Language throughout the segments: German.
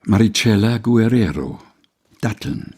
Maricela Guerrero, Datteln.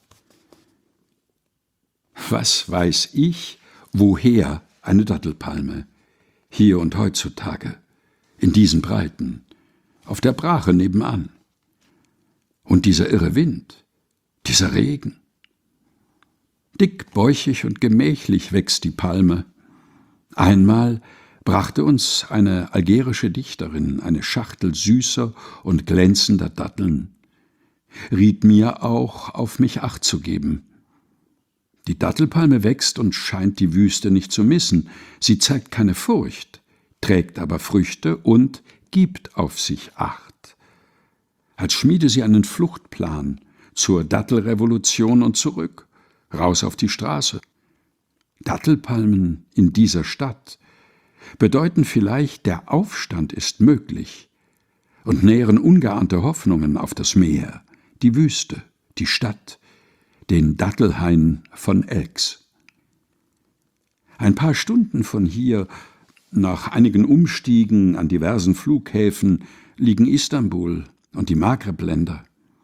Was weiß ich, woher eine Dattelpalme, hier und heutzutage, in diesen Breiten, auf der Brache nebenan. Und dieser irre Wind, dieser Regen. Dick, bäuchig und gemächlich wächst die Palme. Einmal brachte uns eine algerische Dichterin eine Schachtel süßer und glänzender Datteln, riet mir auch, auf mich Acht zu geben. Die Dattelpalme wächst und scheint die Wüste nicht zu missen. Sie zeigt keine Furcht, trägt aber Früchte und gibt auf sich Acht. Als schmiede sie einen Fluchtplan zur Dattelrevolution und zurück, raus auf die Straße. Dattelpalmen in dieser Stadt bedeuten vielleicht, der Aufstand ist möglich und nähren ungeahnte Hoffnungen auf das Meer, die Wüste, die Stadt, den Dattelhain von Elx. Ein paar Stunden von hier, nach einigen Umstiegen an diversen Flughäfen, liegen Istanbul und die Maghreb-Länder.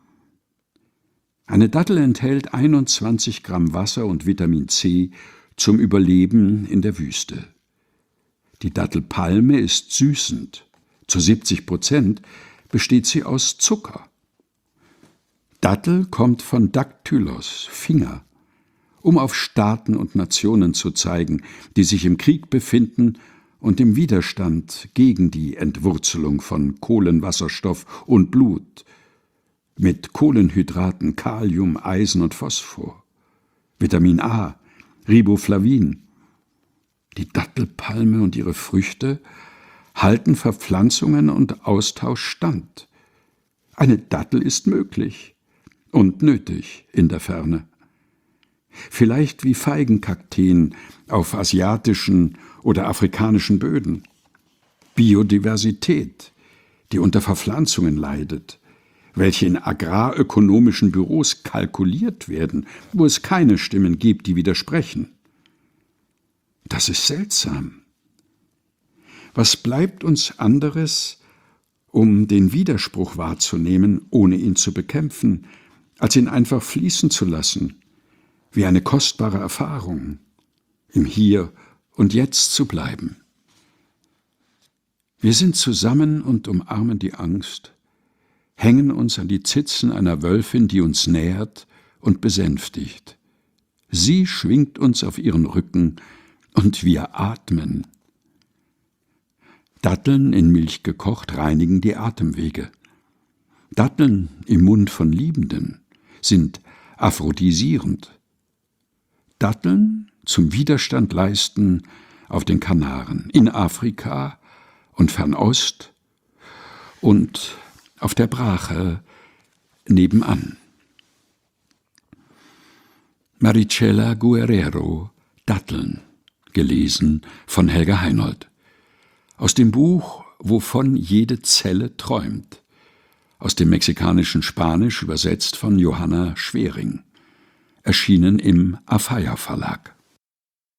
Eine Dattel enthält 21 Gramm Wasser und Vitamin C zum Überleben in der Wüste. Die Dattelpalme ist süßend. Zu 70% besteht sie aus Zucker. Dattel kommt von Daktylos, Finger, um auf Staaten und Nationen zu zeigen, die sich im Krieg befinden und im Widerstand gegen die Entwurzelung von Kohlenwasserstoff und Blut, mit Kohlenhydraten, Kalium, Eisen und Phosphor, Vitamin A, Riboflavin. Die Dattelpalme und ihre Früchte halten Verpflanzungen und Austausch stand. Eine Dattel ist möglich und nötig in der Ferne. Vielleicht wie Feigenkakteen auf asiatischen oder afrikanischen Böden. Biodiversität, die unter Verpflanzungen leidet, welche in agrarökonomischen Büros kalkuliert werden, wo es keine Stimmen gibt, die widersprechen. Das ist seltsam. Was bleibt uns anderes, um den Widerspruch wahrzunehmen, ohne ihn zu bekämpfen, als ihn einfach fließen zu lassen, wie eine kostbare Erfahrung, im Hier und Jetzt zu bleiben? Wir sind zusammen und umarmen die Angst, hängen uns an die Zitzen einer Wölfin, die uns nähert und besänftigt. Sie schwingt uns auf ihren Rücken, und wir atmen. Datteln in Milch gekocht reinigen die Atemwege. Datteln im Mund von Liebenden sind aphrodisierend. Datteln zum Widerstand leisten auf den Kanaren, in Afrika und Fernost und auf der Brache nebenan. Maricela Guerrero, Datteln. Gelesen von Helga Heinold. Aus dem Buch »Wovon jede Zelle träumt«, aus dem mexikanischen Spanisch übersetzt von Johanna Schwering, erschienen im Afeier Verlag.